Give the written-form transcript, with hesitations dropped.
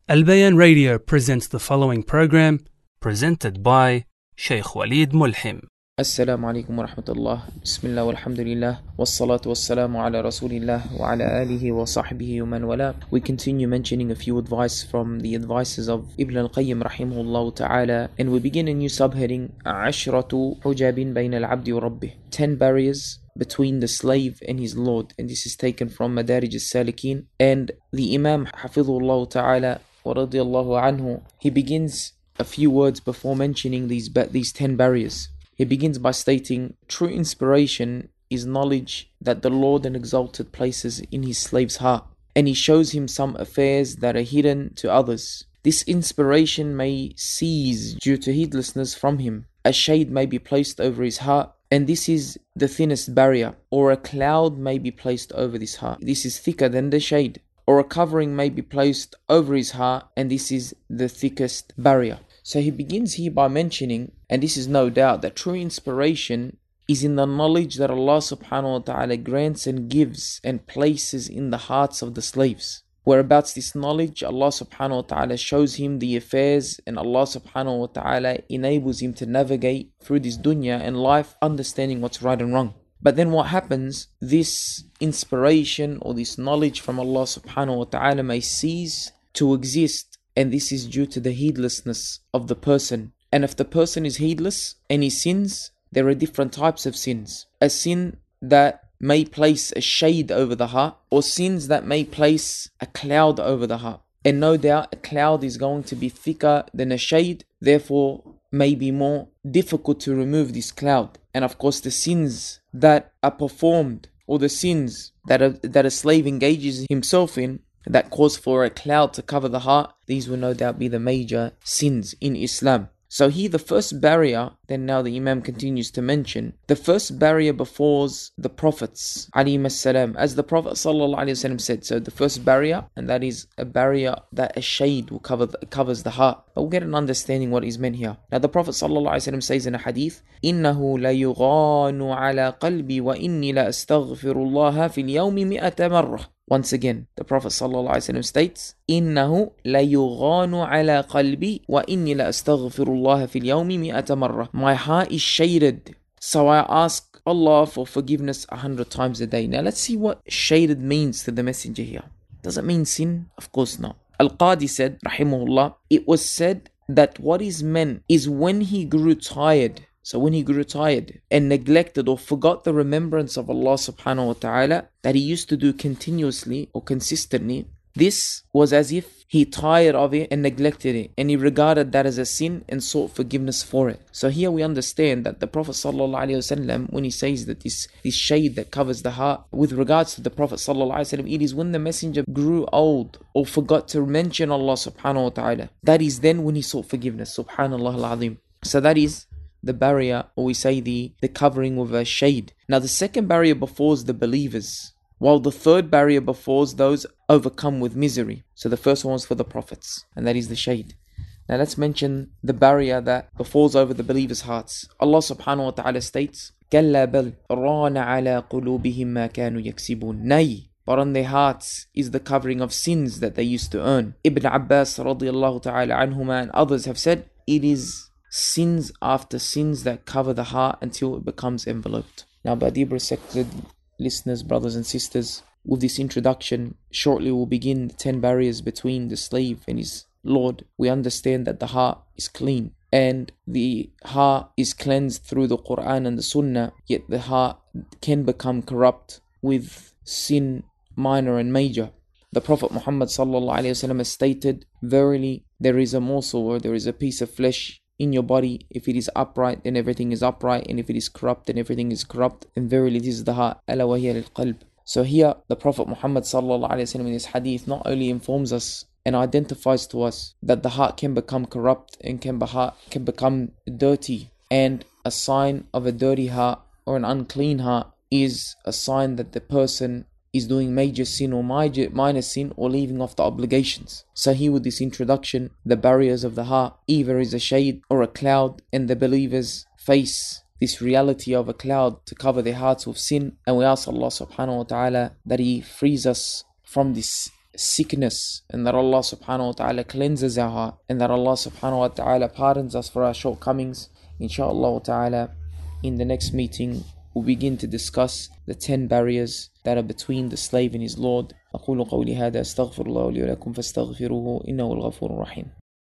Al Bayan Radio presents the following program, presented by Sheikh Walid Mulhim. Assalamu alaikum wa rahmatullah. Bismillah walhamdulillah. Wassalatu wassalamu ala rasulillah wa ala alihi wa sahbihi wa man wala. We continue mentioning a few advice from the advices of Ibn al-Qayyim rahimahullah ta'ala, and we begin a new subheading, Ashratu hujabin bayna al-abdi wa rabbih. 10 barriers between the slave and his Lord. And this is taken from Madarij al-Salikin. And the Imam hafidhullah ta'ala wa radiyallahu anhu, he begins a few words before mentioning these 10 barriers. He begins by stating, true inspiration is knowledge that the Lord and Exalted places in his slave's heart, and he shows him some affairs that are hidden to others. This inspiration may cease due to heedlessness from him. A shade may be placed over his heart, and this is the thinnest barrier, or a cloud may be placed over this heart. This is thicker than the shade. Or a covering may be placed over his heart, and this is the thickest barrier. So he begins here by mentioning, and this is no doubt, that true inspiration is in the knowledge that Allah subhanahu wa ta'ala grants and gives and places in the hearts of the slaves. Whereabouts this knowledge, Allah subhanahu wa ta'ala shows him the affairs, and Allah subhanahu wa ta'ala enables him to navigate through this dunya and life, understanding what's right and wrong. But then what happens, this inspiration or this knowledge from Allah subhanahu wa ta'ala may cease to exist, and this is due to the heedlessness of the person. And if the person is heedless and he sins, there are different types of sins. A sin that may place a shade over the heart, or sins that may place a cloud over the heart. And no doubt a cloud is going to be thicker than a shade, therefore may be more difficult to remove this cloud. And of course the sins that are performed, or the sins that a slave engages himself in, that cause for a cloud to cover the heart, these will no doubt be the major sins in Islam. So here the first barrier, then now the Imam continues to mention, the first barrier befalls the Prophets alayhim as-salam, as the Prophet sallallahu alayhi wasallam said. So the first barrier, and that is a barrier that a shade will covers the heart. But we'll get an understanding what is meant here. Now the Prophet sallallahu alayhi wasallam says in a hadith, إِنَّهُ لَيُغَانُ عَلَى قَلْبِي وَإِنِّي لَأَسْتَغْفِرُ اللَّهَ فِي الْيَوْمِ 100 مرة. Once again, the Prophet ﷺ states, إِنَّهُ لَيُغَانُ عَلَى قَلْبِي وَإِنِّي لَأَسْتَغْفِرُ اللَّهَ فِي الْيَوْمِ 100 مرة. My heart is shaded, so I ask Allah for forgiveness 100 times a day. Now let's see what shaded means to the messenger here. Does it mean sin? Of course not. Al-Qadi said, rahimahullah, it was said that what is meant is when he grew tired. So when he grew tired and neglected or forgot the remembrance of Allah subhanahu wa ta'ala that he used to do continuously or consistently, this was as if he tired of it and neglected it, and he regarded that as a sin and sought forgiveness for it. So here we understand that the Prophet sallallahu alaihi wasallam, when he says that this shade that covers the heart, with regards to the Prophet sallallahu alaihi wasallam, it is when the messenger grew old or forgot to mention Allah subhanahu wa ta'ala. That is then when he sought forgiveness. Subhanallah al-azim. So that is the barrier, or we say the covering with a shade. Now the second barrier befalls the believers, while the third barrier befalls those overcome with misery. So the first one was for the Prophets, and that is the shade. Now let's mention the barrier that befalls over the believers' hearts. Allah subhanahu wa ta'ala states, كَلَّا بَلْ رَانَ عَلَىٰ قُلُوبِهِمْ مَا كَانُوا يَكْسِبُونَ. Nay, but on their hearts is the covering of sins that they used to earn. Ibn Abbas radiyallahu ta'ala anhuma and others have said, it is sins after sins that cover the heart until it becomes enveloped. Now, by dear respected listeners, brothers and sisters, with this introduction, shortly we'll begin the 10 barriers between the slave and his Lord. We understand that the heart is clean, and the heart is cleansed through the Quran and the Sunnah, yet the heart can become corrupt with sin, minor and major. The Prophet Muhammad sallallahu alaihi wasallam has stated, verily there is a morsel, or there is a piece of flesh in your body. If it is upright, then everything is upright, and if it is corrupt, then everything is corrupt. And verily this is the heart. ألا وهي للقلب. So here the Prophet Muhammad sallallahu alaihi wasallam in this hadith not only informs us and identifies to us that the heart can become corrupt and can become dirty, and a sign of a dirty heart or an unclean heart is a sign that the person is doing major sin or minor sin, or leaving off the obligations. So here with this introduction, the barriers of the heart either is a shade or a cloud, and the believers face this reality of a cloud to cover their hearts with sin. And we ask Allah subhanahu wa ta'ala that He frees us from this sickness, and that Allah subhanahu wa ta'ala cleanses our heart, and that Allah subhanahu wa ta'ala pardons us for our shortcomings. Inshallah ta'ala, in the next meeting we'll begin to discuss the 10 barriers that are between the slave and his Lord. أقول قولي هذا أستغفر الله لي ولكم فاستغفروه إنه الغفور الرحيم.